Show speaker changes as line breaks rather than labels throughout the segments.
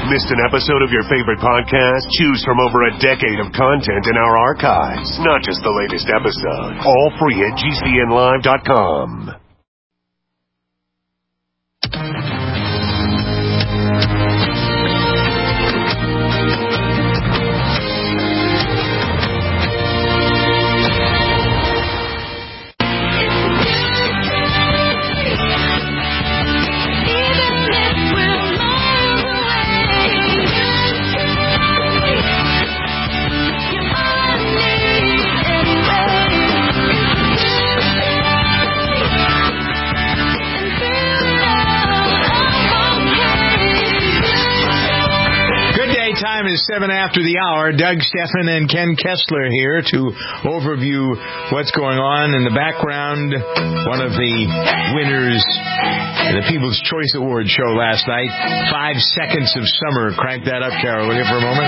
Missed an episode of your favorite podcast? Choose from over a decade of content in our archives, not just the latest episode. All free at GCNlive.com.
Time is 7 after the hour. Doug Stephan and Ken Kessler here to overview what's going on in the background. One of the winners of the People's Choice Awards show last night, 5 Seconds of Summer. Crank that up, Carol, will you, for a moment?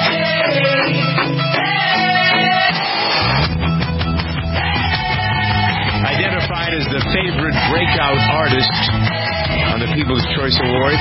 Identified as the favorite breakout artist on the People's Choice Awards.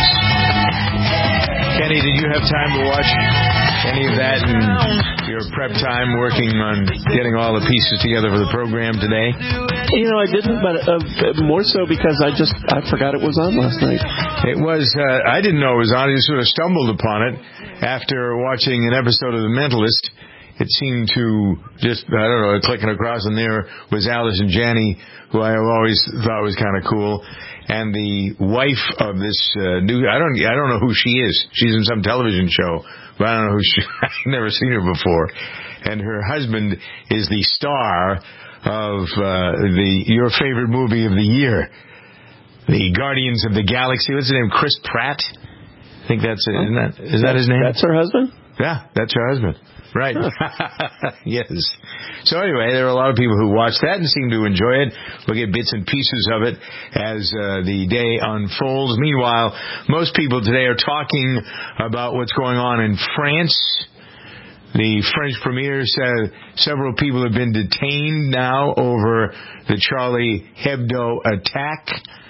Kenny, did you have time to watch any of that in your prep time working on getting all the pieces together for the program today?
You know, I didn't, but more so because I forgot it was on last night.
It was, I didn't know it was on. I just sort of stumbled upon it after watching an episode of The Mentalist. It seemed to just, I don't know, clicking across, and there was Allison Janney, who I always thought was kind of cool. And the wife of this new, I don't know who she is. She's in some television show, but I don't know who she, I've never seen her before. And her husband is the star of your favorite movie of the year, the Guardians of the Galaxy. What's his name? Chris Pratt? I think that's it. Is that his name?
That's her husband?
Yeah, that's her husband. Right. Yes. So anyway, there are a lot of people who watch that and seem to enjoy it. We'll get bits and pieces of it as the day unfolds. Meanwhile, most people today are talking about what's going on in France. The French premier said several people have been detained now over the Charlie Hebdo attack.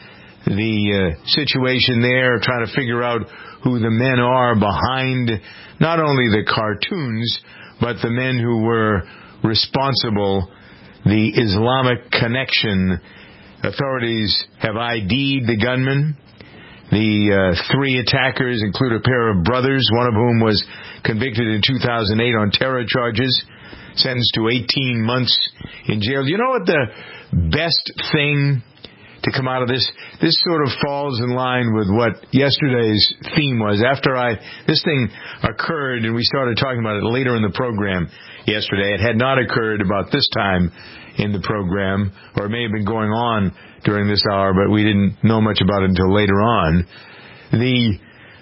The situation there, trying to figure out who the men are behind not only the cartoons, but the men who were responsible, the Islamic connection. Authorities have ID'd the gunmen. The 3 attackers include a pair of brothers, one of whom was convicted in 2008 on terror charges, sentenced to 18 months in jail. You know what the best thing to come out of this sort of falls in line with what yesterday's theme was. After this thing occurred and we started talking about it later in the program yesterday, it had not occurred about this time in the program, or it may have been going on during this hour, but we didn't know much about it until later on. The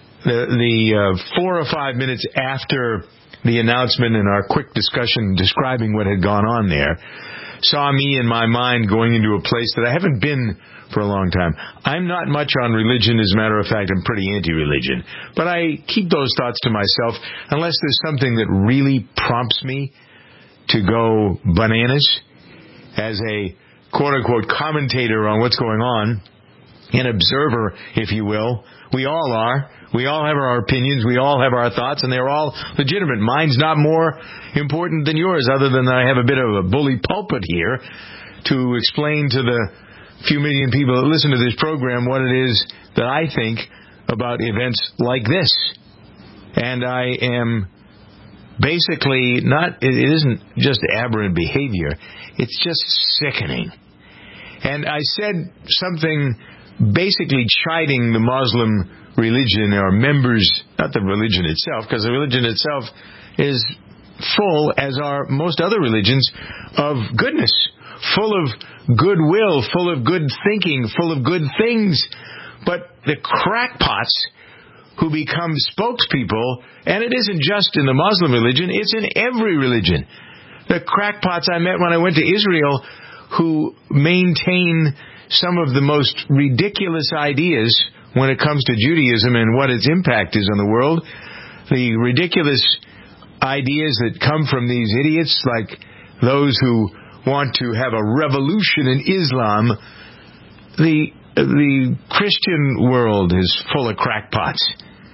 4 or 5 minutes after the announcement and our quick discussion describing what had gone on there saw me in my mind going into a place that I haven't been for a long time. I'm not much on religion. As a matter of fact, I'm pretty anti-religion. But I keep those thoughts to myself unless there's something that really prompts me to go bananas as a quote-unquote commentator on what's going on, an observer, if you will. We all are. We all have our opinions. We all have our thoughts, and they're all legitimate. Mine's not more important than yours, other than I have a bit of a bully pulpit here to explain to the few million people that listen to this program what it is that I think about events like this. And I am basically not, it isn't just aberrant behavior, it's just sickening. And I said something basically chiding the Muslim religion, or members, not the religion itself, because the religion itself is full, as are most other religions, of goodness, full of goodwill, full of good thinking, full of good things. But the crackpots who become spokespeople, and it isn't just in the Muslim religion, it's in every religion. The crackpots I met when I went to Israel, who maintain some of the most ridiculous ideas when it comes to Judaism and what its impact is on the world. The ridiculous ideas that come from these idiots, like those who want to have a revolution in Islam. The Christian world is full of crackpots.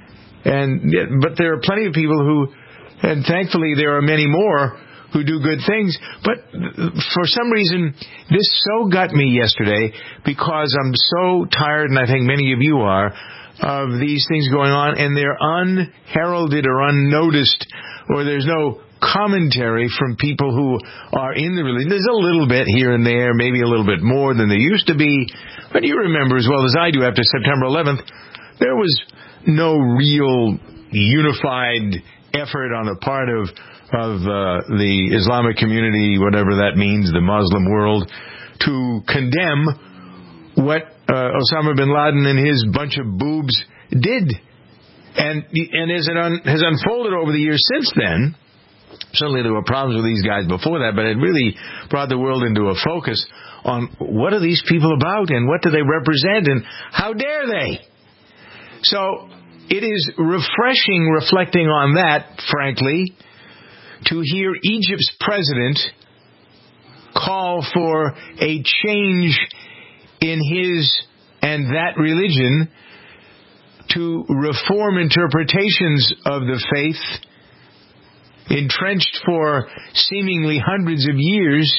But there are plenty of people who, and thankfully there are many more, who do good things. But for some reason, this so got me yesterday, because I'm so tired, and I think many of you are, of these things going on, and they're unheralded or unnoticed, or there's no commentary from people who are in the religion. There's a little bit here and there, maybe a little bit more than there used to be, but you remember as well as I do, after September 11th, there was no real unified effort on the part of the Islamic community, whatever that means, the Muslim world, to condemn what Osama bin Laden and his bunch of boobs did. And as it has unfolded over the years since then, certainly there were problems with these guys before that, but it really brought the world into a focus on what are these people about, and what do they represent, and how dare they? So it is refreshing, reflecting on that, frankly, to hear Egypt's president call for a change in his and that religion, to reform interpretations of the faith entrenched for seemingly hundreds of years.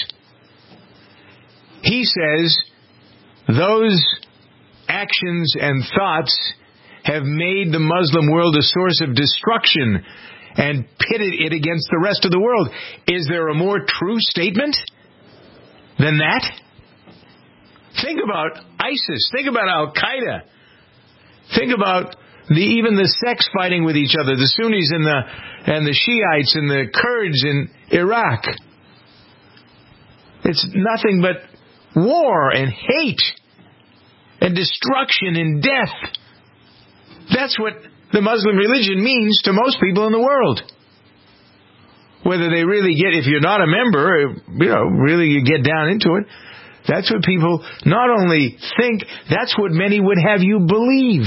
He says those actions and thoughts have made the Muslim world a source of destruction and pitted it against the rest of the world. Is there a more true statement than that? Think about ISIS. Think about Al-Qaeda. Think about even the sex fighting with each other, the Sunnis and the Shiites and the Kurds in Iraq. It's nothing but war and hate and destruction and death. That's what the Muslim religion means to most people in the world. Whether they really get, if you're not a member, really you get down into it, that's what people not only think, that's what many would have you believe.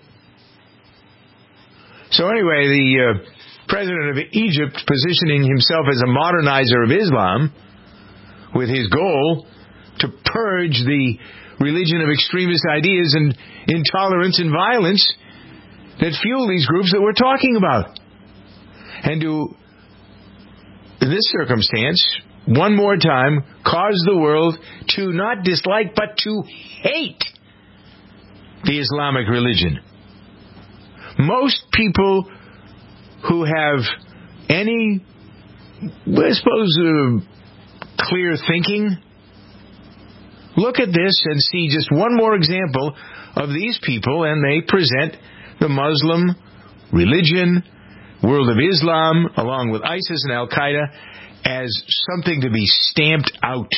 So anyway, the president of Egypt, positioning himself as a modernizer of Islam, with his goal to purge the religion of extremist ideas and intolerance and violence that fuel these groups that we're talking about. And to, in this circumstance, one more time, cause the world to not dislike, but to hate the Islamic religion. Most people who have any, I suppose, clear thinking, look at this and see just one more example of these people, and they present the Muslim religion, world of Islam, along with ISIS and Al-Qaeda, as something to be stamped out.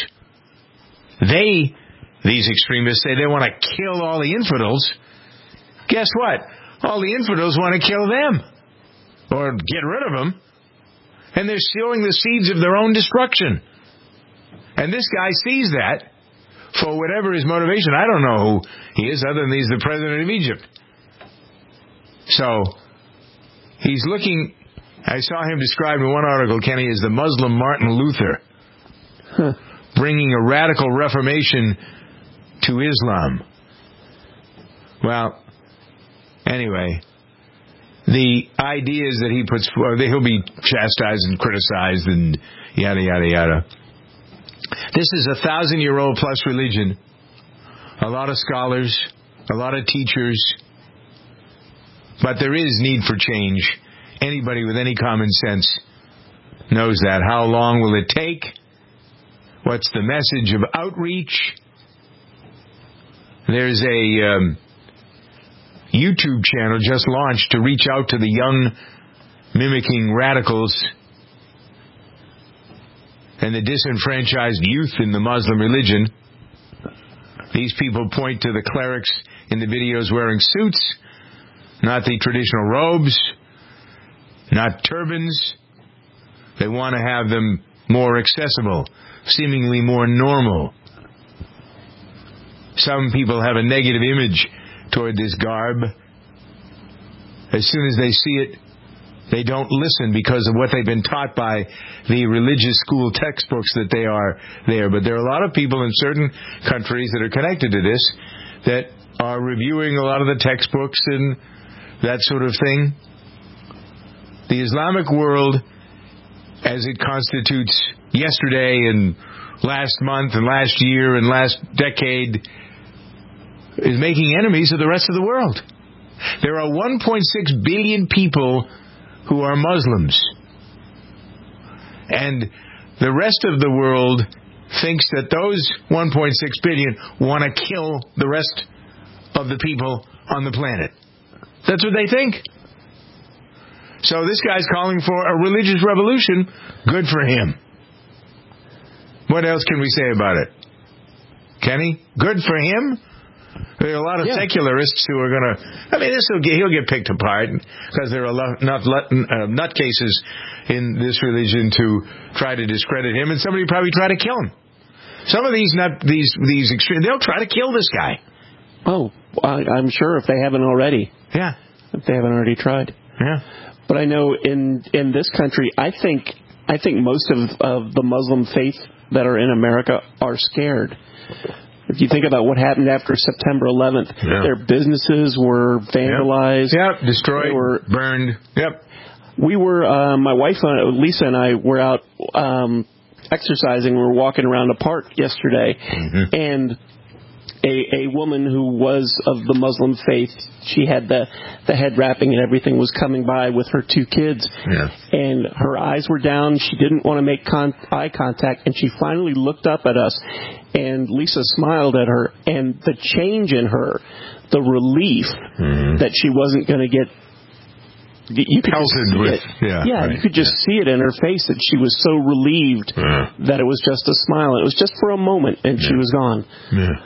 These extremists, say they want to kill all the infidels. Guess what? All the infidels want to kill them, or get rid of them, and they're sowing the seeds of their own destruction. And this guy sees that, for whatever his motivation. I don't know who he is, other than he's the president of Egypt. So, he's looking, I saw him described in one article, Kenny, as the Muslim Martin Luther, bringing a radical reformation to Islam. Well, anyway, the ideas that he puts forward, he'll be chastised and criticized and yada, yada, yada. This is a 1,000-year-old plus religion. A lot of scholars, a lot of teachers, but there is need for change. Anybody with any common sense knows that. How long will it take? What's the message of outreach? There's a YouTube channel just launched to reach out to the young, mimicking radicals and the disenfranchised youth in the Muslim religion. These people point to the clerics in the videos wearing suits, not the traditional robes, not turbans. They want to have them more accessible, seemingly more normal. Some people have a negative image toward this garb. As soon as they see it, they don't listen because of what they've been taught by the religious school textbooks that they are there. But there are a lot of people in certain countries that are connected to this that are reviewing a lot of the textbooks and that sort of thing. the Islamic world, as it constitutes yesterday and last month and last year and last decade, is making enemies of the rest of the world. There are 1.6 billion people who are Muslims. And the rest of the world thinks that those 1.6 billion want to kill the rest of the people on the planet. That's what they think. So this guy's calling for a religious revolution. Good for him. What else can we say about it? Kenny? Good for him? There are a lot of secularists who are going to... I mean, he'll get picked apart because there are enough nutcases in this religion to try to discredit him, and somebody probably try to kill him. Some of these extreme... They'll try to kill this guy.
Oh, I'm sure if they haven't already.
Yeah.
If they haven't already tried.
Yeah.
But I know in this country, I think most of the Muslim faith that are in America are scared. If you think about what happened after September 11th, their businesses were vandalized.
Yep, destroyed, burned. Yep.
We were, my wife, Lisa, and I were out exercising. We were walking around a park yesterday, and a woman who was of the Muslim faith, she had the head wrapping and everything, was coming by with her 2 kids. Yeah. And her eyes were down. She didn't want to make eye contact, and she finally looked up at us. And Lisa smiled at her, and the change in her, the relief that she wasn't going to get, you could just see it. You could just see it in her face that she was so relieved that it was just a smile. It was just for a moment, and she was gone.
Yeah.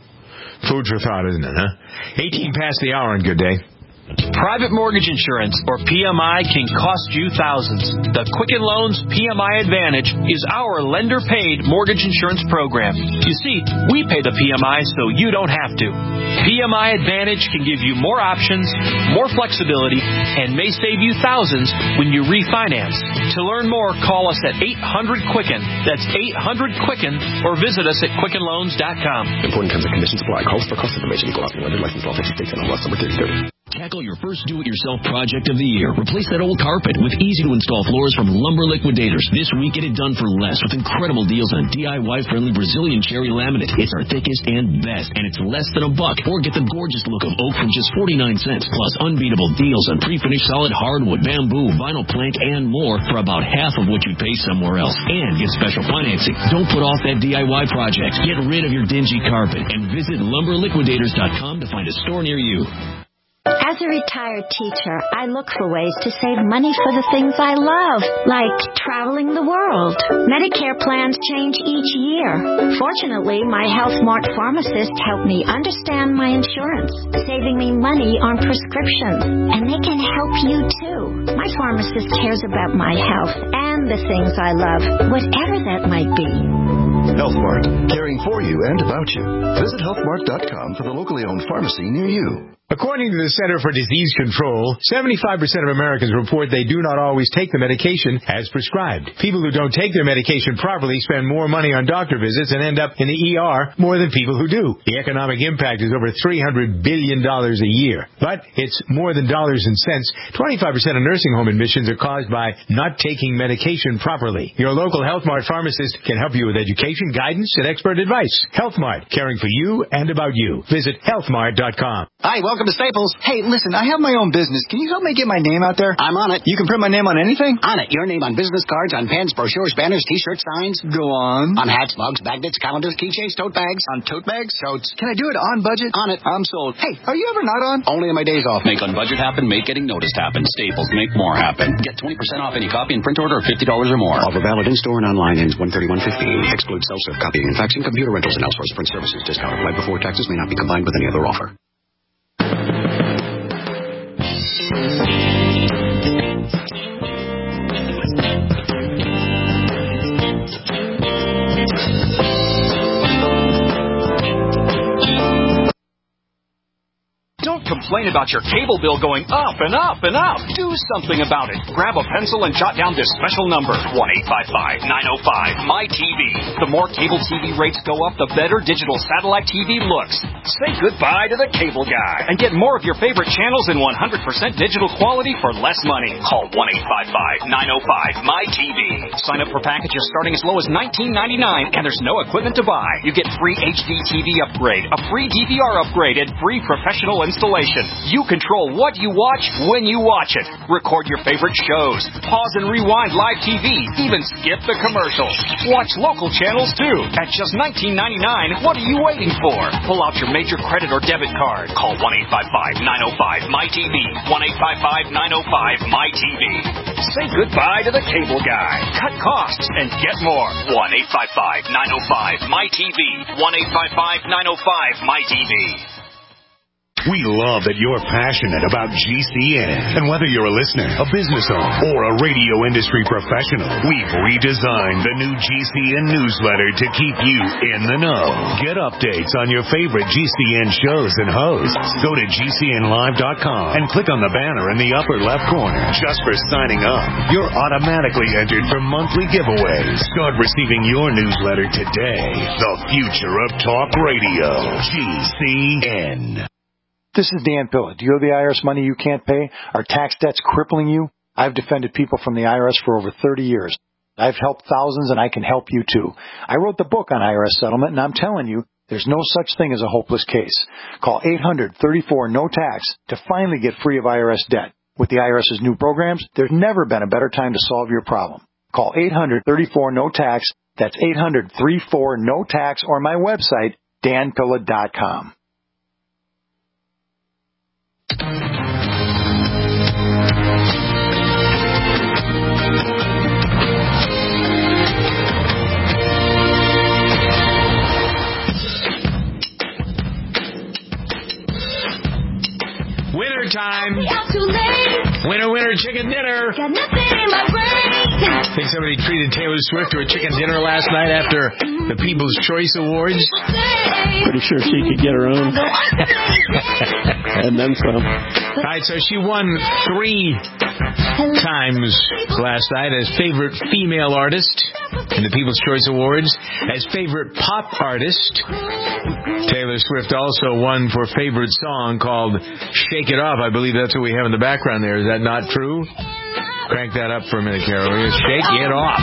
Food for thought, isn't it, huh? 18 past the hour, and good day.
Private mortgage insurance, or PMI, can cost you thousands. The Quicken Loans PMI Advantage is our lender-paid mortgage insurance program. You see, we pay the PMI so you don't have to. PMI Advantage can give you more options, more flexibility, and may save you thousands when you refinance. To learn more, call us at 800-QUICKEN. That's 800-QUICKEN, or visit us at QuickenLoans.com.
Important terms and conditions apply. Calls for cost information. Equal housing lender. License law 50 states and law number 3030.
Tackle your first do-it-yourself project of the year. Replace that old carpet with easy-to-install floors from Lumber Liquidators. This week, get it done for less with incredible deals on DIY-friendly Brazilian cherry laminate. It's our thickest and best, and it's less than $1. Or get the gorgeous look of oak from just 49 cents, plus unbeatable deals on pre-finished solid hardwood, bamboo, vinyl plank, and more for about half of what you'd pay somewhere else. And get special financing. Don't put off that DIY project. Get rid of your dingy carpet and visit LumberLiquidators.com to find a store near you.
As a retired teacher, I look for ways to save money for the things I love, like traveling the world. Medicare plans change each year. Fortunately, my Health Mart pharmacist helped me understand my insurance, saving me money on prescriptions. And they can help you, too. My pharmacist cares about my health and the things I love, whatever that might be.
Health Mart, caring for you and about you. Visit healthmart.com for the locally owned pharmacy near you.
According to the Center for Disease Control, 75% of Americans report they do not always take the medication as prescribed. People who don't take their medication properly spend more money on doctor visits and end up in the ER more than people who do. The economic impact is over $300 billion a year. But it's more than dollars and cents. 25% of nursing home admissions are caused by not taking medication properly. Your local Health Mart pharmacist can help you with education, guidance, and expert advice. Health Mart, caring for you and about you. Visit healthmart.com.
Hi, welcome to Staples. Hey, listen, I have my own business. Can you help me get my name out there?
I'm on it.
You can print my name on anything?
On it. Your name on business cards, on pens, brochures, banners, T-shirts, signs.
Go on.
On hats, mugs, magnets, calendars, keychains, tote bags.
On tote bags?
Totes.
Can I do it on budget?
On it.
I'm sold. Hey, are you ever not on?
Only on my days off. Make on budget happen. Make getting noticed happen. Staples. Make more happen. Get 20% off any copy and print order of $50 or more.
Offer valid in-store and online. Ends 1/31/15. Excludes self-serve copying and faxing, computer rentals, and outsourced print services. Discount applied before taxes. May not be combined with any other offer.
Don't complain
explain about your cable bill going up and up and up. Do something about it. Grab a pencil and jot down this special number, 1-855-905-MY-TV. The more cable TV rates go up, the better digital satellite TV looks. Say goodbye to the cable guy and get more of your favorite channels in 100% digital quality for less money. Call 1-855-905-MY-TV. Sign up for packages starting as low as $19.99, and there's no equipment to buy. You get free HD TV upgrade, a free DVR upgrade, and free professional installation. You control what you watch when you watch it. Record your favorite shows. Pause and rewind live TV. Even skip the commercials. Watch local channels too. At just $19.99, what are you waiting for? Pull out your major credit or debit card. Call 1-855-905-MY-TV. 1-855-905-MY-TV. Say goodbye to the cable guy. Cut costs and get more. 1-855-905-MY-TV. 1-855-905-MY-TV.
We love that you're passionate about GCN. And whether you're a listener, a business owner, or a radio industry professional, we've redesigned the new GCN newsletter to keep you in the know. Get updates on your favorite GCN shows and hosts. Go to GCNlive.com and click on the banner in the upper left corner. Just for signing up, you're automatically entered for monthly giveaways. Start receiving your newsletter today. The future of talk radio. GCN.
This is Dan Pilla. Do you owe the IRS money you can't pay? Are tax debts crippling you? I've defended people from the IRS for over 30 years. I've helped thousands, and I can help you too. I wrote the book on IRS settlement, and I'm telling you, there's no such thing as a hopeless case. Call 800-34-NO-TAX to finally get free of IRS debt. With the IRS's new programs, there's never been a better time to solve your problem. Call 800-34-NO-TAX. That's 800-34-NO-TAX, or my website, danpilla.com.
Winter time. Winter, winter, chicken dinner.
Got nothing in my brain.
Think somebody treated Taylor Swift to a chicken dinner last night after the People's Choice Awards?
Pretty sure she could get her own. And then some.
All right, so she won 3 times last night as favorite female artist in the People's Choice Awards, as favorite pop artist. Taylor Swift also won for favorite song called Shake It Off. I believe that's what we have in the background there. Is that not true? Crank that up for a minute, Carol. Shake It Off.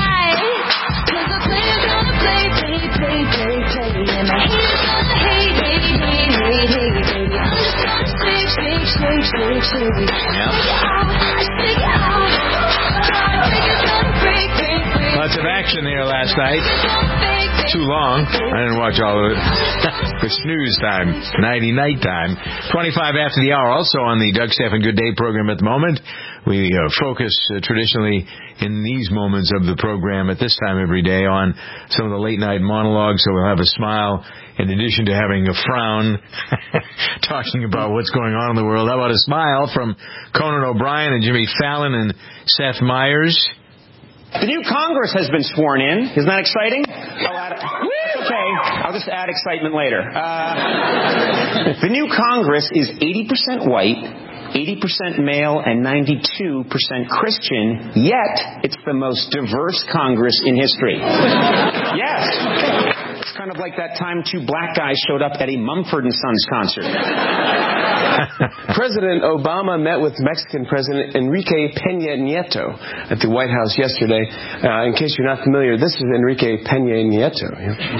Lots of action there last night. Too long. I didn't watch all of it. The snooze time. Night time. 25 after the hour. Also on the Doug Stephan Good Day program at the moment. We focus traditionally in these moments of the program at this time every day on some of the late night monologues. So we'll have a smile in addition to having a frown talking about what's going on in the world. How about a smile from Conan O'Brien and Jimmy Fallon and Seth Meyers?
The new Congress has been sworn in. Isn't that exciting? Okay, I'll just add excitement later. The new Congress is 80% white, 80% male, and 92% Christian, yet it's the most diverse Congress in history. Yes. It's kind of like that time 2 black guys showed up at a Mumford & Sons concert.
President Obama met with Mexican President Enrique Peña Nieto at the White House yesterday. In case you're not familiar, this is Enrique Peña Nieto.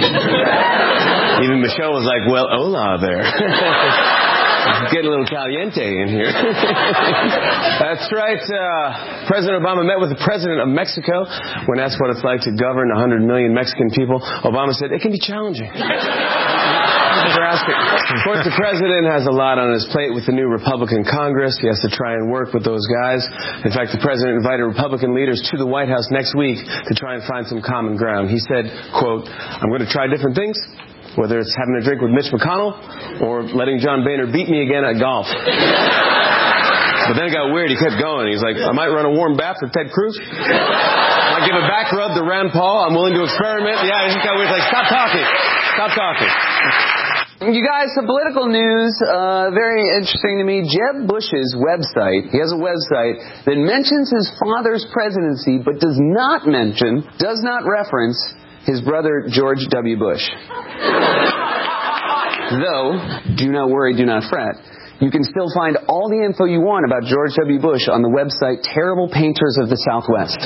Even Michelle was like, well, hola there. Get a little caliente in here. That's right. President Obama met with the President of Mexico. When asked what it's like to govern 100 million Mexican people, Obama said, it can be challenging. Of course, the president has a lot on his plate with the new Republican Congress. He has to try and work with those guys. In fact, the president invited Republican leaders to the White House next week to try and find some common ground. He said, quote, I'm going to try different things, whether it's having a drink with Mitch McConnell or letting John Boehner beat me again at golf. But then it got weird. He kept going. He's like, I might run a warm bath for Ted Cruz. I might give a back rub to Rand Paul. I'm willing to experiment. Yeah, he just got weird. He's like, stop talking. Stop talking.
You guys, some political news, very interesting to me. Jeb Bush's website, he has a website that mentions his father's presidency, but does not reference his brother George W. Bush. Though, do not worry, do not fret. You can still find all the info you want about George W. Bush on the website Terrible Painters of the Southwest.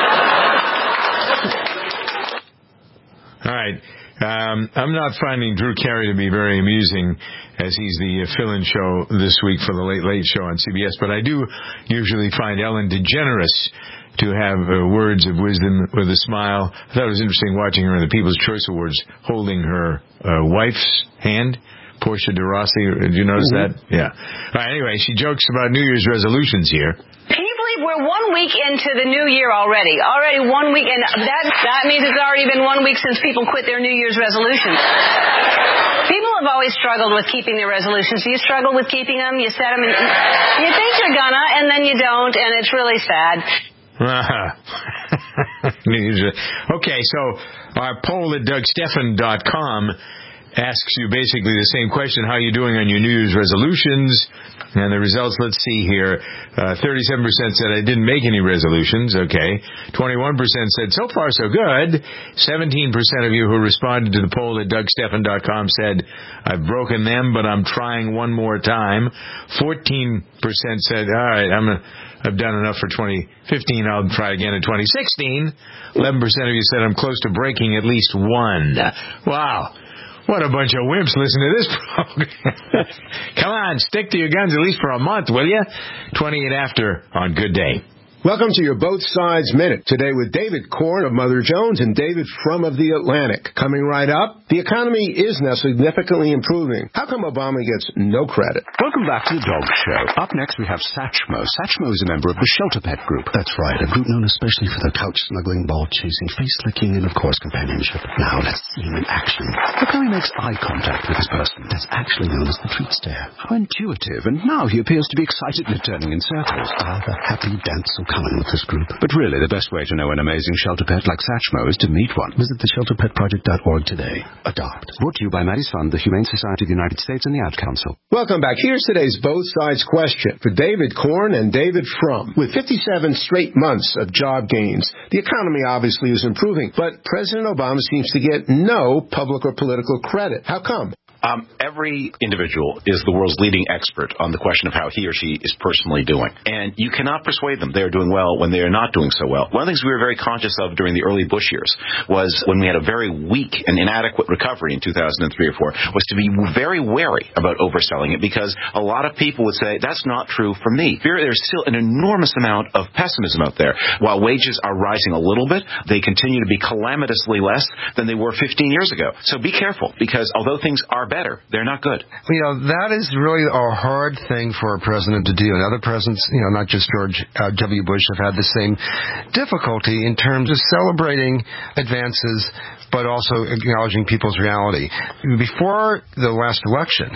All right. I'm not finding Drew Carey to be very amusing, as he's the fill-in show this week for the Late Late Show on CBS, but I do usually find Ellen DeGeneres to have words of wisdom with a smile. I thought it was interesting watching her in the People's Choice Awards holding her wife's hand, Portia de Rossi. Did you notice that? Yeah. Anyway, she jokes about New Year's resolutions here.
Can you believe we're 1 week into the new year already? Already 1 week, and that means it's already been 1 week since people quit their New Year's resolutions. People have always struggled with keeping their resolutions. Do you struggle with keeping them? You set them, and you think you're gonna, and then you don't, and it's really sad.
Okay, so our poll at DougStephan.com asks you basically the same question: how are you doing on your New Year's resolutions? And the results, let's see here. 37% said I didn't make any resolutions. Okay. 21% said so far so good. 17% of you who responded to the poll at DougStephan.com said I've broken them, but I'm trying one more time. 14% said, all right, I've done enough for 2015. I'll try again in 2016. 11% of you said I'm close to breaking at least one. Wow. What a bunch of wimps listen to this program. Come on, stick to your guns at least for a month, will you? 28 after on Good Day.
Welcome to your Both Sides Minute. Today with David Korn of Mother Jones and David Frum of The Atlantic. Coming right up, the economy is now significantly improving. How come Obama gets no credit?
Welcome back to The Dog Show. Up next we have Satchmo. Satchmo is a member of the Shelter Pet Group.
That's right, a group known especially for their couch-snuggling, ball-chasing, face-licking, and of course companionship. Now let's see him in action. Look how he makes eye contact with his person. That's actually known as the treat stare.
How intuitive. And now he appears to be excitedly turning in circles.
The happy dance will come in with this group.
But really, the best way to know an amazing shelter pet like Satchmo is to meet one.
Visit theshelterpetproject.org today. Adopt.
Brought to you by Maddie's Fund, the Humane Society of the United States, and the Ad Council.
Welcome back. Here's today's Both Sides question for David Korn and David Frum. With 57 straight months of job gains, the economy obviously is improving, but President Obama seems to get no public or political credit. How come?
Every individual is the world's leading expert on the question of how he or she is personally doing. And you cannot persuade them they are doing well when they are not doing so well. One of the things we were very conscious of during the early Bush years was when we had a very weak and inadequate recovery in 2003 or 4, was to be very wary about overselling it, because a lot of people would say, that's not true for me. There's still an enormous amount of pessimism out there. While wages are rising a little bit, they continue to be calamitously less than they were 15 years ago. So be careful, because although things are better, they're not good.
You know, that is really a hard thing for a president to do. And other presidents, not just George W. Bush, have had the same difficulty in terms of celebrating advances, but also acknowledging people's reality. Before the last election,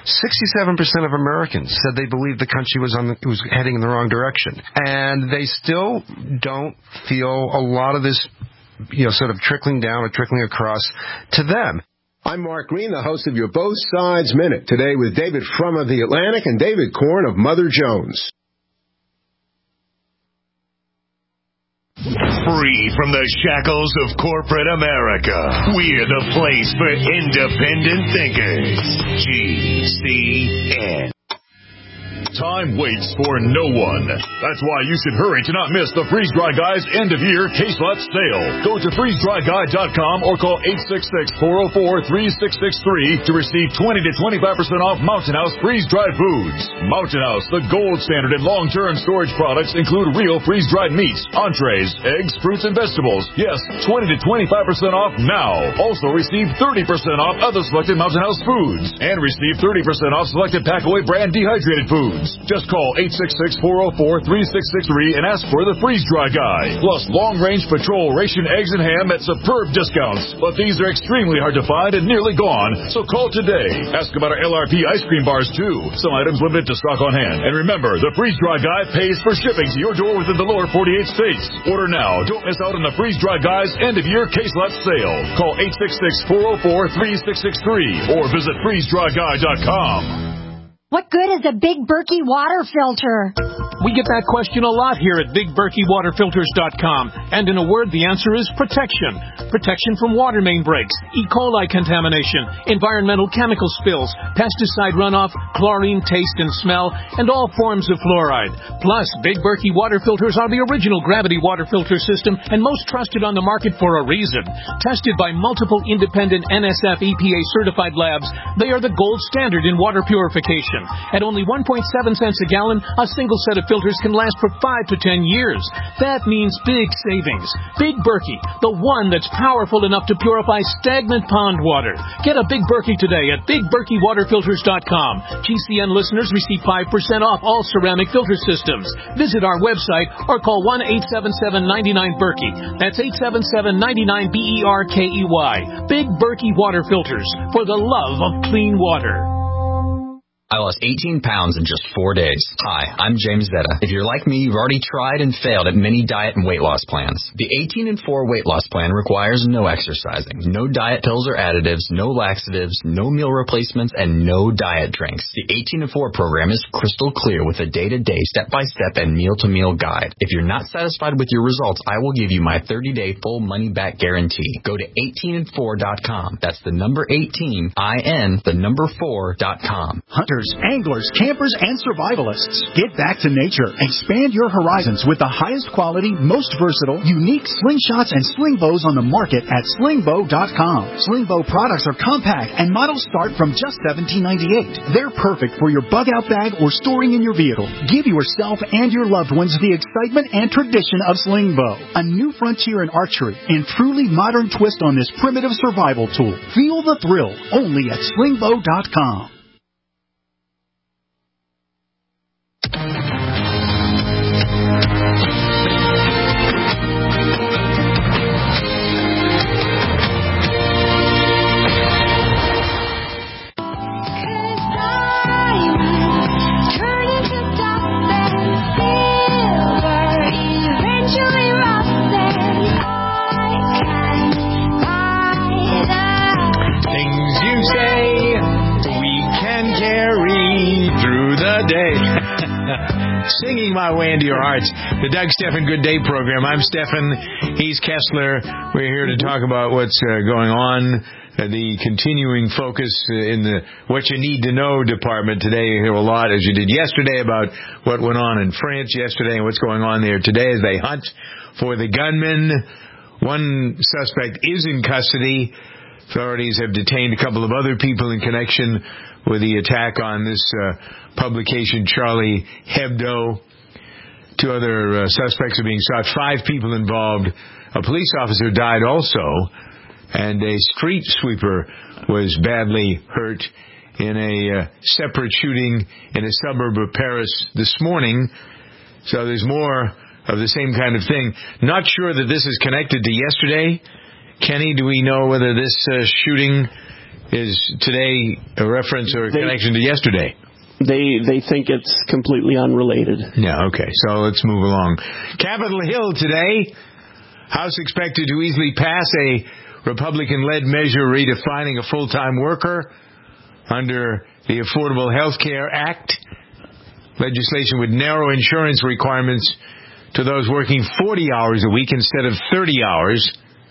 67% of Americans said they believed the country was heading in the wrong direction. And they still don't feel a lot of this, sort of trickling down or trickling across to them.
I'm Mark Green, the host of your Both Sides Minute, today with David Frum of The Atlantic and David Korn of Mother Jones.
Free from the shackles of corporate America, we're the place for independent thinkers. GCN.
Time waits for no one. That's why you should hurry to not miss the Freeze Dry Guy's end-of-year case lot sale. Go to freezedryguy.com or call 866-404-3663 to receive 20 to 25% off Mountain House freeze-dried foods. Mountain House, the gold standard in long-term storage products, include real freeze-dried meats, entrees, eggs, fruits, and vegetables. Yes, 20 to 25% off now. Also receive 30% off other selected Mountain House foods. And receive 30% off selected Packaway brand dehydrated foods. loans. Just call 866-404-3663 and ask for the freeze-dry guy. Plus, long-range patrol ration eggs and ham at superb discounts. But these are extremely hard to find and nearly gone, so call today. Ask about our LRP ice cream bars, too. Some items limited to stock on hand. And remember, the freeze-dry guy pays for shipping to your door within the lower 48 states. Order now. Don't miss out on the freeze-dry guy's end-of-year case lot sale. Call 866-404-3663 or visit freezedryguy.com.
What good is a Big Berkey water filter?
We get that question a lot here at BigBerkeyWaterFilters.com. And in a word, the answer is protection. Protection from water main breaks, E. coli contamination, environmental chemical spills, pesticide runoff, chlorine taste and smell, and all forms of fluoride. Plus, Big Berkey water filters are the original gravity water filter system and most trusted on the market for a reason. Tested by multiple independent NSF EPA certified labs, they are the gold standard in water purification. At only 1.7 cents a gallon, a single set of filters can last for 5 to 10 years. That means big savings. Big Berkey, the one that's powerful enough to purify stagnant pond water. Get a Big Berkey today at BigBerkeyWaterFilters.com. GCN listeners receive 5% off all ceramic filter systems. Visit our website or call 1-877-99-BERKEY. That's 877-99-BERKEY. Big Berkey Water Filters, for the love of clean water.
I lost 18 pounds in just 4 days. Hi, I'm James Zeta. If you're like me, you've already tried and failed at many diet and weight loss plans. The 18 and 4 weight loss plan requires no exercising, no diet pills or additives, no laxatives, no meal replacements, and no diet drinks. The 18 and 4 program is crystal clear with a day-to-day, step-by-step, and meal-to-meal guide. If you're not satisfied with your results, I will give you my 30-day full money-back guarantee. Go to 18and4.com. That's the number 18, I-N, the number 4.com.
Hunters, anglers, campers, and survivalists. Get back to nature. Expand your horizons with the highest quality, most versatile, unique slingshots and sling bows on the market at slingbow.com. Sling bow products are compact and models start from just $17.98. They're perfect for your bug out bag or storing in your vehicle. Give yourself and your loved ones the excitement and tradition of sling bow. A new frontier in archery and truly modern twist on this primitive survival tool. Feel the thrill only at slingbow.com.
Singing my way into your hearts. The Doug Stephan Good Day program. I'm Stephan. He's Kessler. We're here to talk about what's going on. The continuing focus in the What You Need to Know department today. You hear a lot, as you did yesterday, about what went on in France yesterday and what's going on there today as they hunt for the gunman. One suspect is in custody. Authorities have detained a couple of other people in connection with the attack on this publication, Charlie Hebdo. 2 other suspects are being sought. 5 people involved. A police officer died also, and a street sweeper was badly hurt in a separate shooting in a suburb of Paris this morning. So there's more of the same kind of thing. Not sure that this is connected to yesterday. Kenny, do we know whether this shooting is today a reference or a connection to yesterday?
They think it's completely unrelated.
Yeah, okay. So let's move along. Capitol Hill today. House expected to easily pass a Republican-led measure redefining a full-time worker under the Affordable Health Care Act. Legislation would narrow insurance requirements to those working 40 hours a week instead of 30 hours.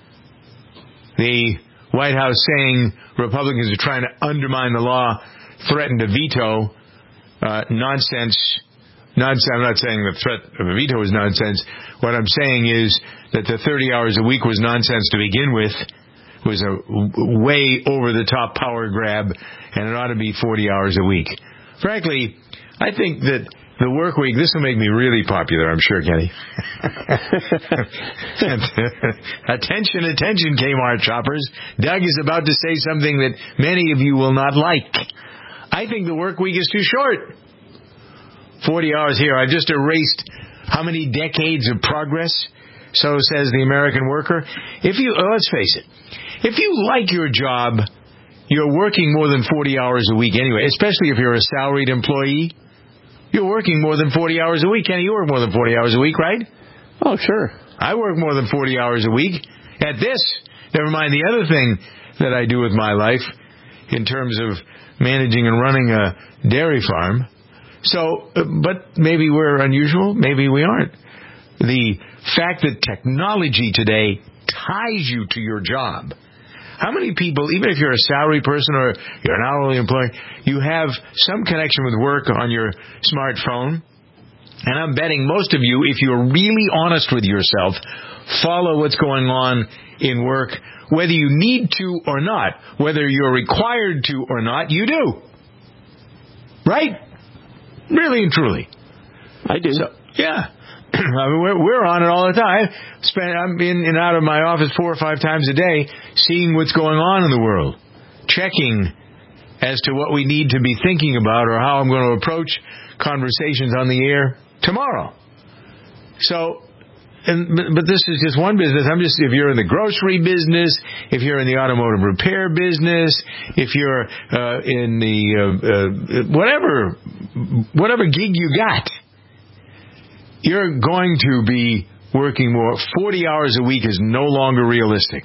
The White House saying Republicans are trying to undermine the law, threatened to veto. Nonsense. I'm not saying the threat of a veto is nonsense. What I'm saying is that the 30 hours a week was nonsense to begin with. It was a way over-the-top power grab, and it ought to be 40 hours a week. Frankly, I think that the work week, this will make me really popular, I'm sure, Kenny. Attention, Kmart shoppers. Doug is about to say something that many of you will not like. I think the work week is too short. 40 hours here. I've just erased how many decades of progress? So says the American worker. Let's face it, if you like your job, you're working more than 40 hours a week anyway, especially if you're a salaried employee. You're working more than 40 hours a week. Kenny, you work more than 40 hours a week, right?
Oh, sure.
I work more than 40 hours a week at this. Never mind the other thing that I do with my life in terms of managing and running a dairy farm. So, but maybe we're unusual. Maybe we aren't. The fact that technology today ties you to your job. How many people, even if you're a salary person or you're an hourly employee, you have some connection with work on your smartphone? And I'm betting most of you, if you're really honest with yourself, follow what's going on in work, whether you need to or not, whether you're required to or not, you do. Right? Really and truly.
I do.
So, yeah. I mean, we're on it all the time. I'm in and out of my office 4 or 5 times a day, seeing what's going on in the world, checking as to what we need to be thinking about or how I'm going to approach conversations on the air tomorrow. So, but this is just one business. If you're in the grocery business, if you're in the automotive repair business, if you're in the whatever gig you got, you're going to be working more. 40 hours a week is no longer realistic.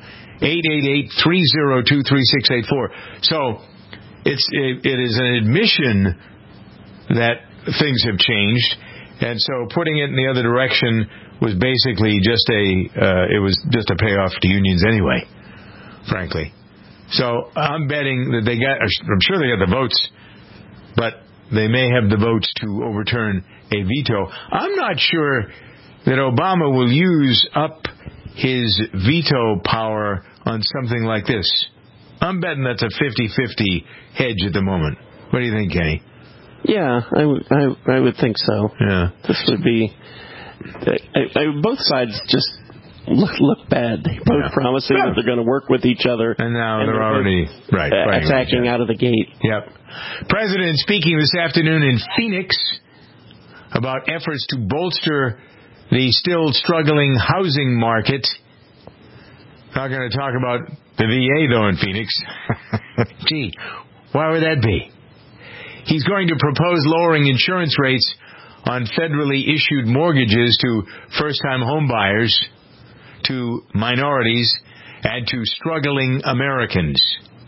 888-302-3684. So it is an admission that things have changed, and so putting it in the other direction was basically just a payoff to unions anyway, frankly. So I'm betting that I'm sure they got the votes, but they may have the votes to overturn a veto. I'm not sure that Obama will use up his veto power on something like this. I'm betting that's a 50-50 hedge at the moment. What do you think, Kenny?
Yeah, I would think so.
Yeah.
This would be... both sides just look bad. They both promising that they're going to work with each other.
And now they're already
attacking out of the gate.
Yep. President speaking this afternoon in Phoenix about efforts to bolster the still struggling housing market. Not going to talk about the VA, though, in Phoenix. Gee, why would that be? He's going to propose lowering insurance rates on federally issued mortgages to first-time home buyers, to minorities, and to struggling Americans.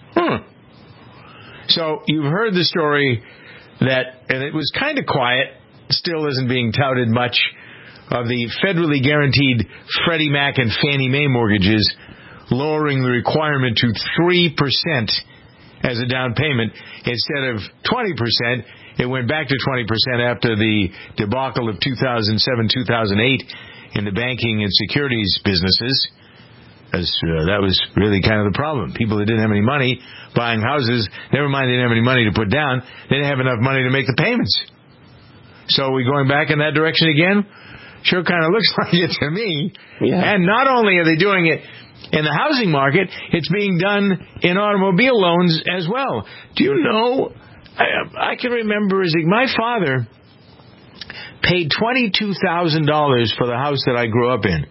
So you've heard the story and it was kind of quiet, still isn't being touted much, of the federally guaranteed Freddie Mac and Fannie Mae mortgages lowering the requirement to 3% as a down payment instead of 20%. It went back to 20% after the debacle of 2007-2008 in the banking and securities businesses. That was really kind of the problem. People that didn't have any money buying houses, never mind they didn't have any money to put down, they didn't have enough money to make the payments. So are we going back in that direction again? Sure kind of looks like it to me. Yeah. And not only are they doing it in the housing market, it's being done in automobile loans as well. Do you know, I can remember my father paid $22,000 for the house that I grew up in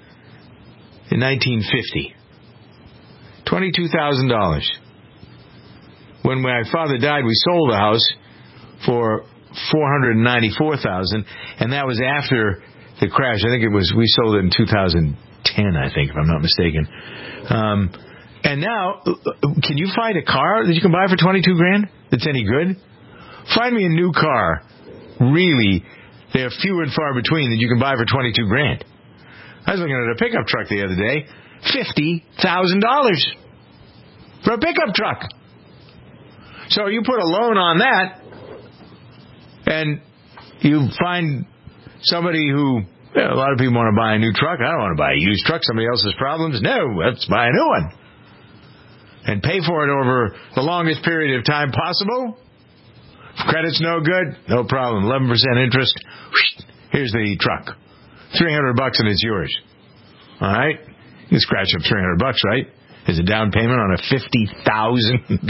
1950. $22,000. When my father died, we sold the house for $494,000, and that was after the crash. I think we sold it in 2010, I think, if I'm not mistaken. And now, can you find a car that you can buy for $22,000 that's any good? Find me a new car. Really, they're few and far between that you can buy for $22,000. I was looking at a pickup truck the other day, $50,000 for a pickup truck. So you put a loan on that, and you find somebody who, a lot of people want to buy a new truck. I don't want to buy a used truck. Somebody else's problems. No, let's buy a new one. And pay for it over the longest period of time possible. If credit's no good, no problem. 11% interest. Here's the truck. $300 and it's yours. All right? You can scratch up $300, right? as a down payment on a $50,000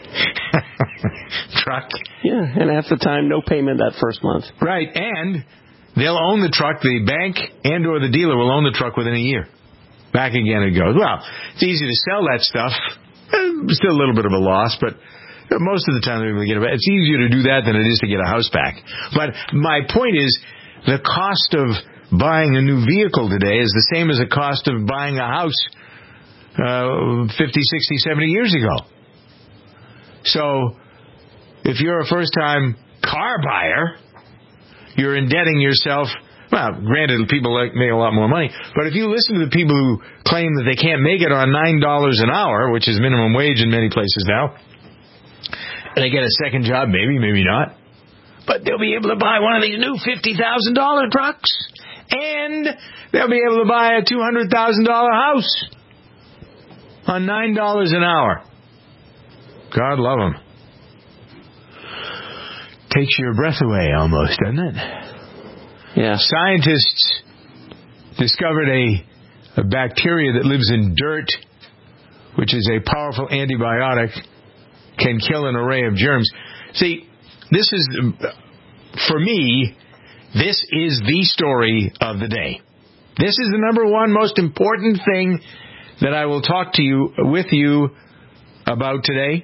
truck.
Yeah, and half the time, no payment that first month.
Right, and they'll own the truck. The bank and or the dealer will own the truck within a year. Back again it goes. Well, it's easy to sell that stuff. Still a little bit of a loss, but most of the time it's easier to do that than it is to get a house back. But my point is, the cost of buying a new vehicle today is the same as the cost of buying a house 50, 60, 70 years ago. So if you're a first-time car buyer, you're indebting yourself. Well, granted, people make a lot more money, but if you listen to the people who claim that they can't make it on $9 an hour, which is minimum wage in many places now, and they get a second job, maybe not, but they'll be able to buy one of these new $50,000 trucks, and they'll be able to buy a $200,000 house on $9 an hour. God love them. Takes your breath away almost, doesn't it?
Yeah.
Scientists discovered a bacteria that lives in dirt, which is a powerful antibiotic, can kill an array of germs. See, this is, for me, this is the story of the day. This is the number one most important thing that I will talk to you with you about today.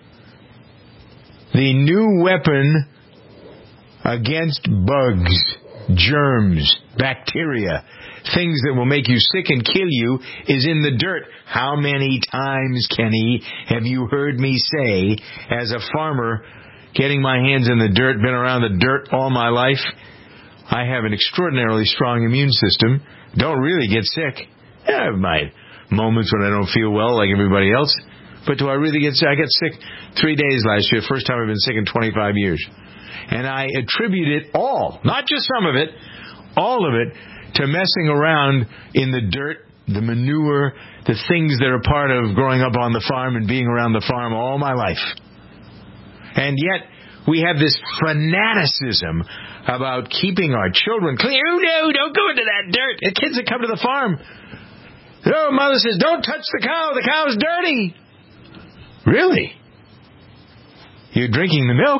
The new weapon against bugs, germs, bacteria, things that will make you sick and kill you is in the dirt. How many times, Kenny, have you heard me say, as a farmer, getting my hands in the dirt, been around the dirt all my life, I have an extraordinarily strong immune system, don't really get sick. I have my moments when I don't feel well like everybody else, but do I really get sick? I got sick 3 days last year, first time I've been sick in 25 years. And I attribute it all, not just some of it, all of it, to messing around in the dirt, the manure, the things that are part of growing up on the farm and being around the farm all my life. And yet, we have this fanaticism about keeping our children clean. Oh, no, don't go into that dirt. The kids that come to the farm. Oh, mother says, don't touch the cow. The cow's dirty. Really? You're drinking the milk.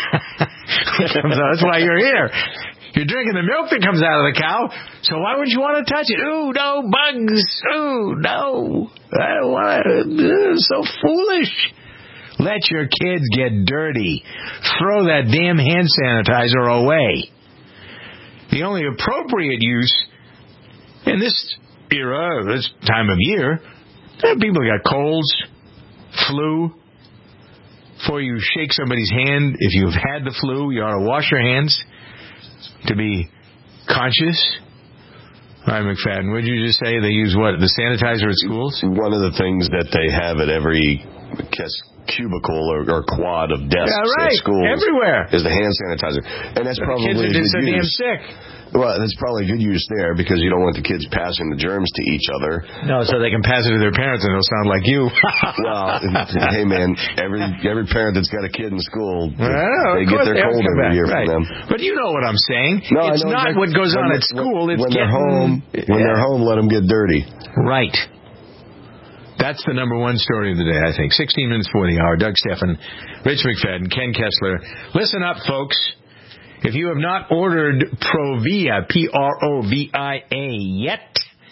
That's why you're here. You're drinking the milk that comes out of the cow, so why would you want to touch it? Ooh, no, bugs. Ooh, no. I don't want to. So foolish. Let your kids get dirty. Throw that damn hand sanitizer away. The only appropriate use in this era, this time of year, people got colds, flu. Before you shake somebody's hand, if you've had the flu, you ought to wash your hands to be conscious. All right, McFadden, what did you just say? They use what? The sanitizer at schools?
One of the things that they have at every cubicle or quad of desks at schools
everywhere
is the hand sanitizer. And that's probably
kids are just so damn sick.
Well, that's probably good use there because you don't want the kids passing the germs to each other.
No, so they can pass it to their parents and they'll sound like you.
Well, hey man, every parent that's got a kid in school,
they
get their cold every year from them.
But you know what I'm saying.
No,
it's not what goes on at school. It's
when they're home. When they're home, let them get dirty.
Right. That's the number one story of the day, I think. 16 minutes before the hour. Doug Stephan, Rich McFadden, Ken Kessler. Listen up, folks. If you have not ordered Provia, Provia yet,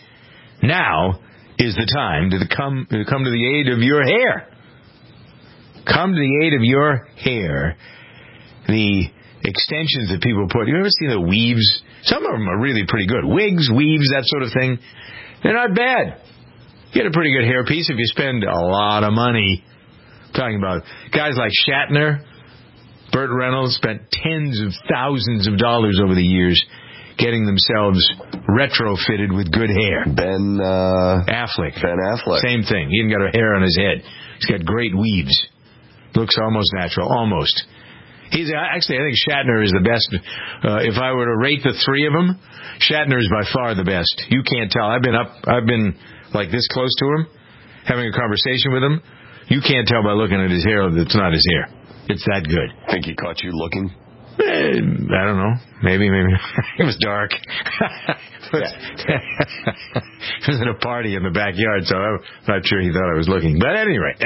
now is the time to come to the aid of your hair. Come to the aid of your hair. The extensions that people put. You ever see the weaves? Some of them are really pretty good. Wigs, weaves, that sort of thing. They're not bad. You get a pretty good hairpiece if you spend a lot of money. I'm talking about guys like Shatner. Burt Reynolds spent tens of thousands of dollars over the years getting themselves retrofitted with good hair.
Ben
Affleck.
Same
thing. He even got a hair on his head. He's got great weaves. Looks almost natural. Almost. Actually, I think Shatner is the best. If I were to rate the three of them, Shatner is by far the best. You can't tell. I've been like this close to him, having a conversation with him. You can't tell by looking at his hair that it's not his hair. It's that good.
Think he caught you looking?
I don't know. Maybe. It was dark. It was at a party in the backyard, so I'm not sure he thought I was looking. But anyway,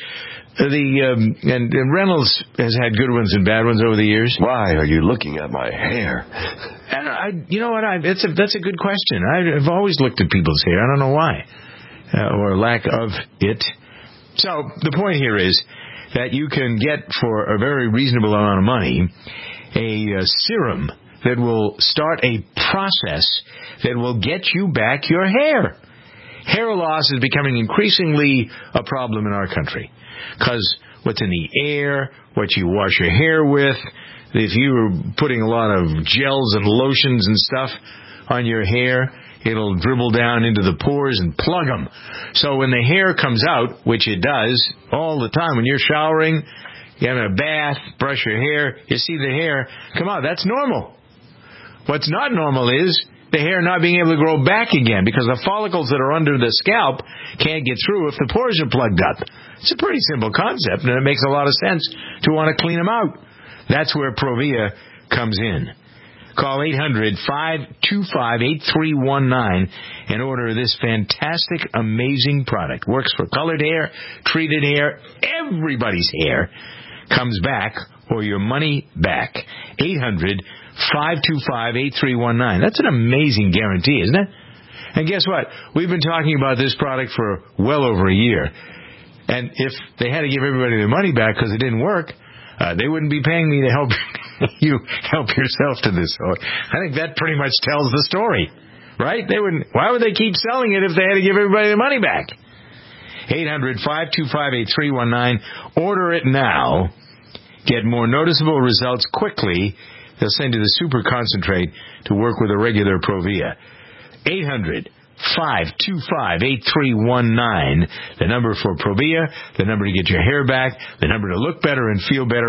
and Reynolds has had good ones and bad ones over the years.
Why are you looking at my hair?
You know what? That's a good question. I've always looked at people's hair. I don't know why, or lack of it. So the point here is that you can get for a very reasonable amount of money a serum that will start a process that will get you back your hair. Hair loss is becoming increasingly a problem in our country because what's in the air, what you wash your hair with, if you were putting a lot of gels and lotions and stuff on your hair, it'll dribble down into the pores and plug them. So when the hair comes out, which it does all the time, when you're showering, you have a bath, brush your hair, you see the hair come out. That's normal. What's not normal is the hair not being able to grow back again because the follicles that are under the scalp can't get through if the pores are plugged up. It's a pretty simple concept, and it makes a lot of sense to want to clean them out. That's where Provia comes in. Call 800-525-8319 and order this fantastic, amazing product. Works for colored hair, treated hair, everybody's hair comes back or your money back. 800-525-8319. That's an amazing guarantee, isn't it? And guess what? We've been talking about this product for well over a year. And if they had to give everybody their money back because it didn't work, they wouldn't be paying me to help you help yourself to this. So I think that pretty much tells the story, right? They wouldn't. Why would they keep selling it if they had to give everybody their money back? 800-525-8319. Order it now. Get more noticeable results quickly. They'll send you the super concentrate to work with a regular Provia. 800-525-8319. The number for Provia, the number to get your hair back, the number to look better and feel better.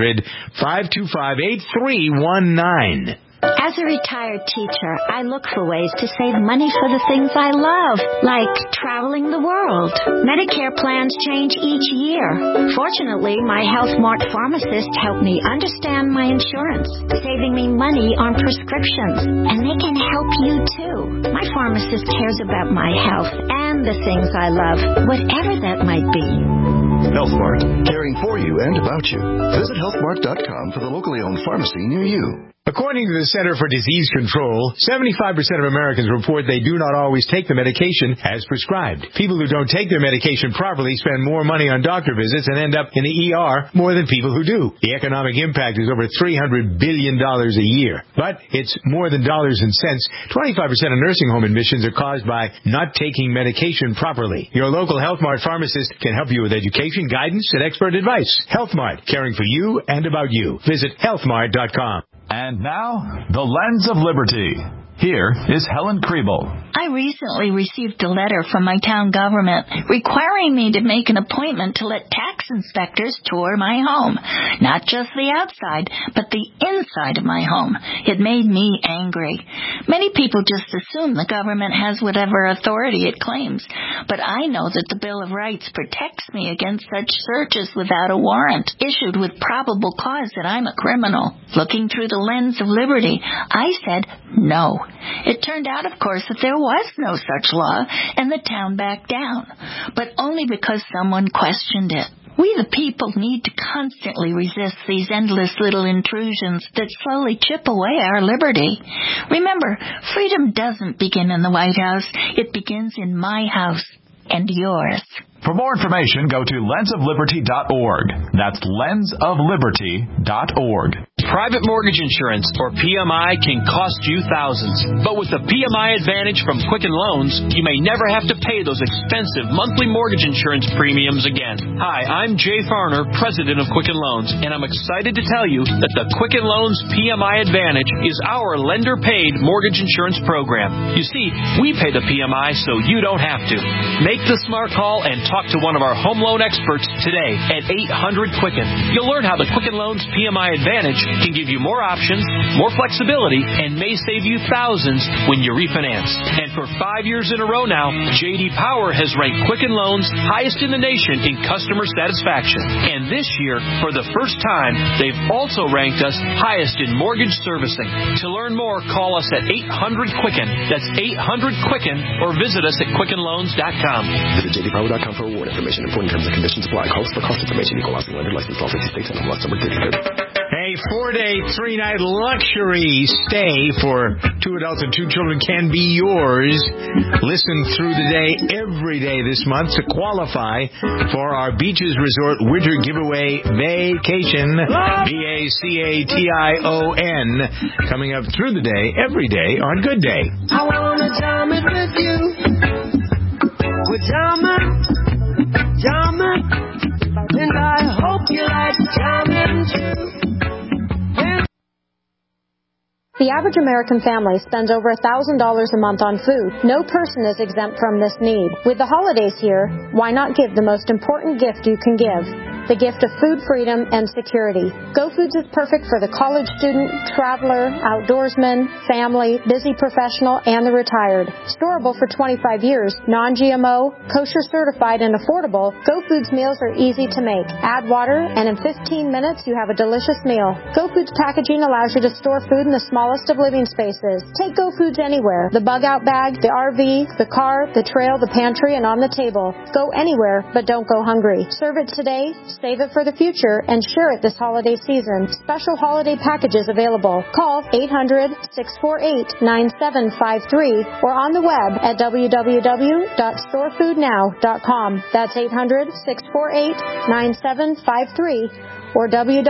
800-525-8319.
As a retired teacher, I look for ways to save money for the things I love, like traveling the world. Medicare plans change each year. Fortunately, my HealthMart pharmacist helped me understand my insurance, saving me money on prescriptions. And they can help you, too. My pharmacist cares about my health and the things I love, whatever that might be.
HealthMart, caring for you and about you. Visit healthmart.com for the locally owned pharmacy near you.
According to the Center for Disease Control, 75% of Americans report they do not always take the medication as prescribed. People who don't take their medication properly spend more money on doctor visits and end up in the ER more than people who do. The economic impact is over $300 billion a year. But it's more than dollars and cents. 25% of nursing home admissions are caused by not taking medication properly. Your local HealthMart pharmacist can help you with education, guidance, and expert advice. HealthMart, caring for you and about you. Visit healthmart.com.
And now, the Lens of Liberty. Here is Helen Kriebel.
I recently received a letter from my town government requiring me to make an appointment to let tax inspectors tour my home. Not just the outside, but the inside of my home. It made me angry. Many people just assume the government has whatever authority it claims. But I know that the Bill of Rights protects me against such searches without a warrant, issued with probable cause that I'm a criminal. Looking through the lens of liberty, I said no. It turned out, of course, that there was no such law, and the town backed down, but only because someone questioned it. We, the people, need to constantly resist these endless little intrusions that slowly chip away our liberty. Remember, freedom doesn't begin in the White House. It begins in my house and yours.
For more information, go to lensofliberty.org. That's lensofliberty.org.
Private mortgage insurance, or PMI, can cost you thousands. But with the PMI Advantage from Quicken Loans, you may never have to pay those expensive monthly mortgage insurance premiums again. Hi, I'm Jay Farner, president of Quicken Loans, and I'm excited to tell you that the Quicken Loans PMI Advantage is our lender-paid mortgage insurance program. You see, we pay the PMI so you don't have to. Make the smart call and talk to one of our home loan experts today at 800-QUICKEN. You'll learn how the Quicken Loans PMI Advantage can give you more options, more flexibility, and may save you thousands when you refinance. And for 5 years in a row now, J.D. Power has ranked Quicken Loans highest in the nation in customer satisfaction. And this year, for the first time, they've also ranked us highest in mortgage servicing. To learn more, call us at 800-QUICKEN. That's 800-QUICKEN, or visit us at QuickenLoans.com.
Visit JDPower.com for award information. Important terms and conditions apply. Call us for cost information. Equal housing lender. License 50 states and October 30th.
A 4-day, 3-night luxury stay for 2 adults and 2 children can be yours. Listen through the day, every day this month to qualify for our Beaches Resort Winter Giveaway Vacation. VACATION. Coming up through the day, every day on Good Day.
I want to jam it with you. We're jamming, and I hope you like jamming too.
The average American family spends over $1,000 a month on food. No person is exempt from this need. With the holidays here, why not give the most important gift you can give? The gift of food freedom and security. Go Foods is perfect for the college student, traveler, outdoorsman, family, busy professional, and the retired. Storable for 25 years, non-GMO, kosher certified, and affordable, Go Foods meals are easy to make. Add water, and in 15 minutes, you have a delicious meal. Go Foods packaging allows you to store food in the smallest of living spaces. Take Go Foods anywhere. The bug-out bag, the RV, the car, the trail, the pantry, and on the table. Go anywhere, but don't go hungry. Serve it today, save it for the future, and share it this holiday season. Special holiday packages available. Call 800-648-9753 or on the web at www.storefoodnow.com. That's 800-648-9753 or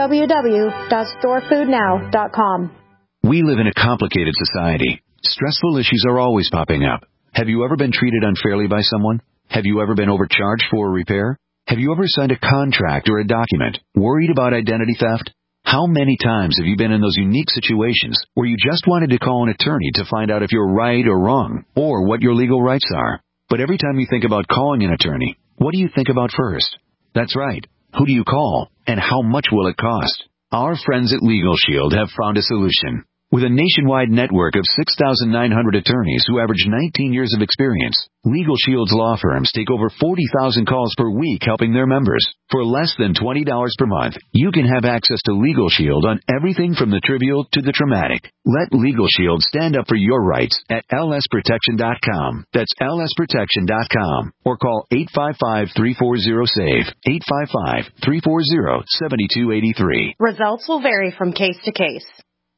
www.storefoodnow.com.
We live in a complicated society. Stressful issues are always popping up. Have you ever been treated unfairly by someone? Have you ever been overcharged for a repair? Have you ever signed a contract or a document worried about identity theft? How many times have you been in those unique situations where you just wanted to call an attorney to find out if you're right or wrong, or what your legal rights are? But every time you think about calling an attorney, what do you think about first? That's right. Who do you call, and how much will it cost? Our friends at Legal Shield have found a solution. With a nationwide network of 6,900 attorneys who average 19 years of experience, Legal Shield's law firms take over 40,000 calls per week helping their members. For less than $20 per month, you can have access to Legal Shield on everything from the trivial to the traumatic. Let Legal Shield stand up for your rights at lsprotection.com. That's lsprotection.com. Or call 855-340-SAVE, 855-340-7283.
Results will vary from case to case.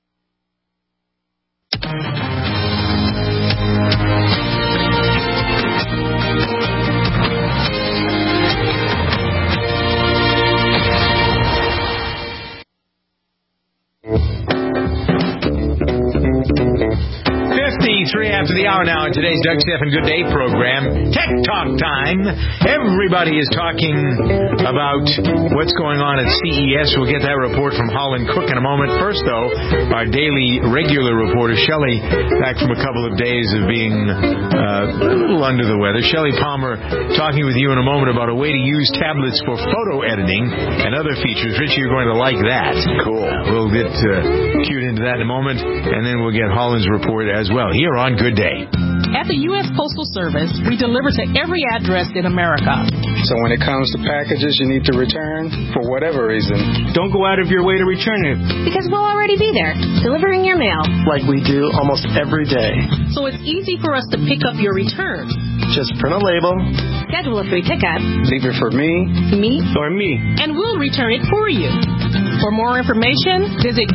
53 after the hour now in today's Doug Stephan Good Day program. Tech Talk time. Everybody is talking about what's going on at CES. We'll get that report from Holland Cook in a moment. First, though, our daily regular reporter, Shelley, back from a couple of days of being a little under the weather. Shelley Palmer talking with you in a moment about a way to use tablets for photo editing and other features. Richie, you're going to like that.
Cool.
We'll get cued into that in a moment, and then we'll get Holland's report as well here on Good Day.
At the U.S. Postal Service, we deliver to every address in America.
So when it comes to packages you need to return, for whatever reason, don't go out of your way to return it.
Because we'll already be there, delivering your mail.
Like we do almost every day.
So it's easy for us to pick up your return.
Just print a label.
Schedule a free pickup.
Leave it for me. Or me.
And we'll return it for you. For more information, visit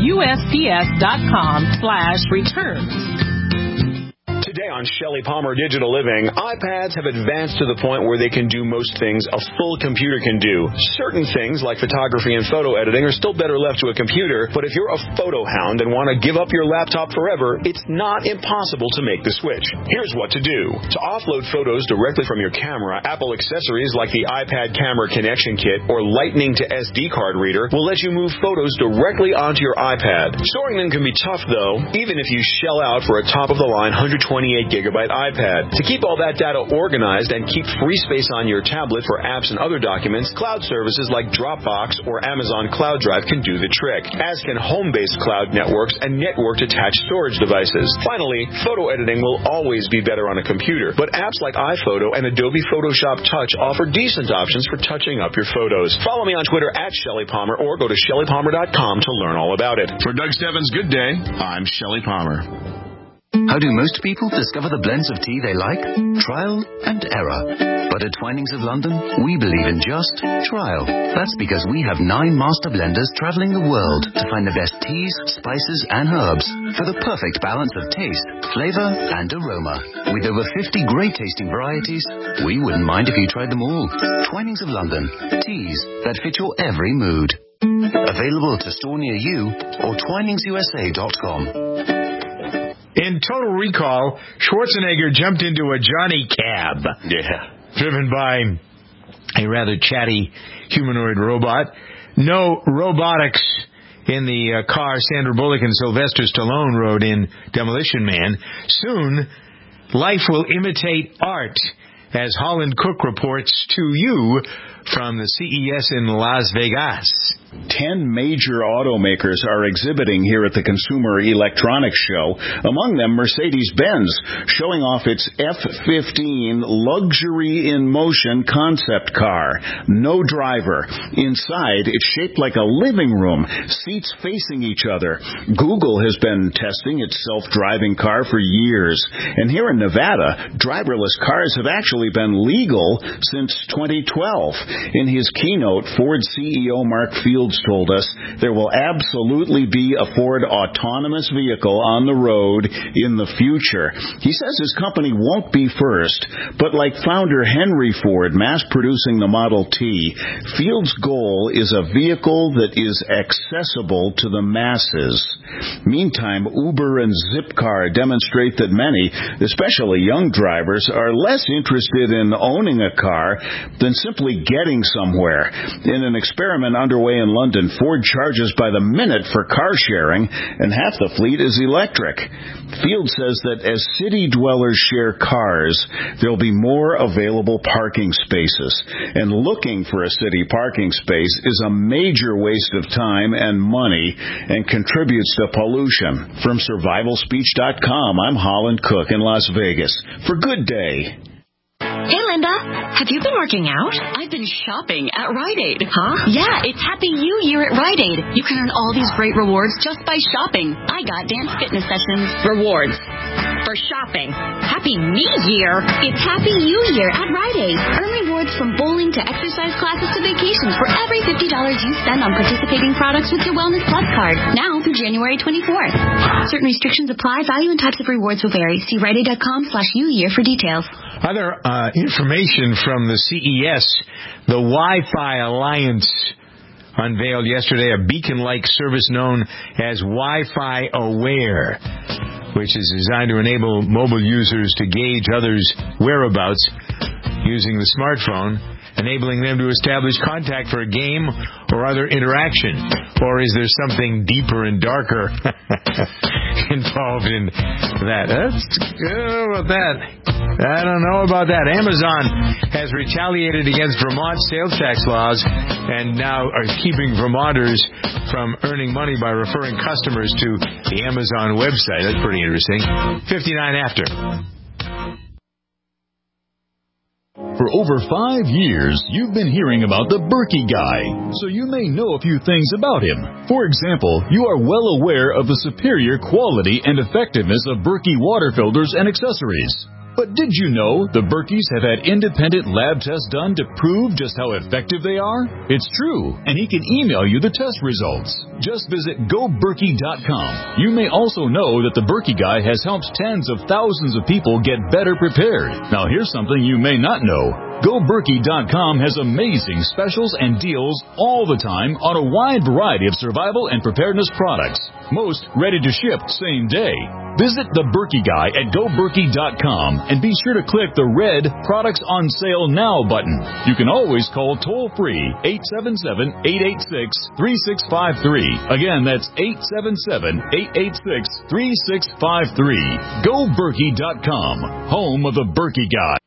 USPS.com/returns.
Today on Shelley Palmer Digital Living, iPads have advanced to the point where they can do most things a full computer can do. Certain things like photography and photo editing are still better left to a computer, but if you're a photo hound and want to give up your laptop forever, it's not impossible to make the switch. Here's what to do. To offload photos directly from your camera, Apple accessories like the iPad Camera Connection Kit or Lightning to SD card reader will let you move photos directly onto your iPad. Storing them can be tough, though, even if you shell out for a top-of-the-line 128 128GB iPad. To keep all that data organized and keep free space on your tablet for apps and other documents, cloud services like Dropbox or Amazon Cloud Drive can do the trick, as can home-based cloud networks and network-attached storage devices. Finally, photo editing will always be better on a computer, but apps like iPhoto and Adobe Photoshop Touch offer decent options for touching up your photos. Follow me on Twitter at Shelley Palmer or go to ShelleyPalmer.com to learn all about it.
For Doug Stebbins' Good Day, I'm Shelley Palmer.
How do most people discover the blends of tea they like? Trial and error. But at Twinings of London, we believe in just trial. That's because we have 9 master blenders traveling the world to find the best teas, spices, and herbs for the perfect balance of taste, flavor, and aroma. With over 50 great tasting varieties, we wouldn't mind if you tried them all. Twinings of London. Teas that fit your every mood. Available to store near you or twiningsusa.com.
In Total Recall, Schwarzenegger jumped into a Johnny cab.
Yeah.
Driven by a rather chatty humanoid robot. No robotics in the car Sandra Bullock and Sylvester Stallone rode in Demolition Man. Soon, life will imitate art, as Holland Cook reports to you from the CES in Las Vegas.
10 major automakers are exhibiting here at the Consumer Electronics Show, among them Mercedes-Benz, showing off its F-15 Luxury in Motion concept car. No driver. Inside, it's shaped like a living room, seats facing each other. Google has been testing its self-driving car for years, and here in Nevada, driverless cars have actually been legal since 2012. In his keynote, Ford CEO Mark Fields told us there will absolutely be a Ford autonomous vehicle on the road in the future. He says his company won't be first, but like founder Henry Ford mass-producing the Model T, Fields' goal is a vehicle that is accessible to the masses. Meantime, Uber and Zipcar demonstrate that many, especially young drivers, are less interested in owning a car than simply getting somewhere. In an experiment underway in London, Ford charges by the minute for car sharing, and half the fleet is electric. Field says that as city dwellers share cars, there'll be more available parking spaces. And looking for a city parking space is a major waste of time and money and contributes to pollution. From survivalspeech.com, I'm Holland Cook in Las Vegas. For Good Day.
Hey, Linda, have you been working out?
I've been shopping at Rite Aid.
Huh?
Yeah, it's Happy New Year at Rite Aid. You can earn all these great rewards just by shopping. I got dance fitness sessions.
Rewards for shopping. Happy New Year.
It's Happy New Year at Rite Aid. Earn rewards from bowling to exercise classes to vacations for every $50 you spend on participating products with your Wellness Plus card. Now through January 24th. Certain restrictions apply. Value and types of rewards will vary. See RiteAid.com/New Year for details.
Other information from the CES, the Wi-Fi Alliance unveiled yesterday a beacon-like service known as Wi-Fi Aware, which is designed to enable mobile users to gauge others' whereabouts using the smartphone, enabling them to establish contact for a game or other interaction. Or is there something deeper and darker involved in that? I don't know about that. Amazon has retaliated against Vermont's sales tax laws and now are keeping Vermonters from earning money by referring customers to the Amazon website. That's pretty interesting. 59 after.
For over 5 years, you've been hearing about the Berkey Guy, so you may know a few things about him. For example, you are well aware of the superior quality and effectiveness of Berkey water filters and accessories. But did you know the Berkeys have had independent lab tests done to prove just how effective they are? It's true, and he can email you the test results. Just visit GoBerkey.com. You may also know that the Berkey Guy has helped tens of thousands of people get better prepared. Now here's something you may not know. GoBerkey.com has amazing specials and deals all the time on a wide variety of survival and preparedness products. Most ready to ship same day. Visit the Berkey Guy at GoBerkey.com and be sure to click the red Products on Sale Now button. You can always call toll-free 877-886-3653. Again, that's 877-886-3653. GoBerkey.com, home of the Berkey Guy.